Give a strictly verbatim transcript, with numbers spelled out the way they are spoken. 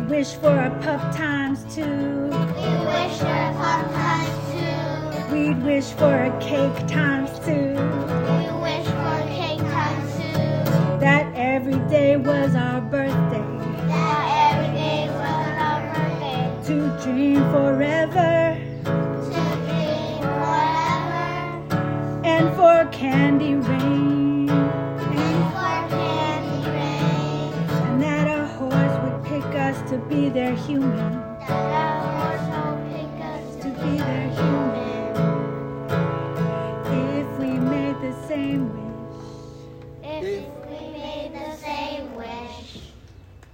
wish for a pup times two. We wish for a pup times two. We'd wish for a cake times two. We wish for a cake times two. That every day was our birthday. That every day was our birthday. To dream forever. To dream forever. And for candy rain. And for candy rain. And that a horse would pick us to be their human. That a horse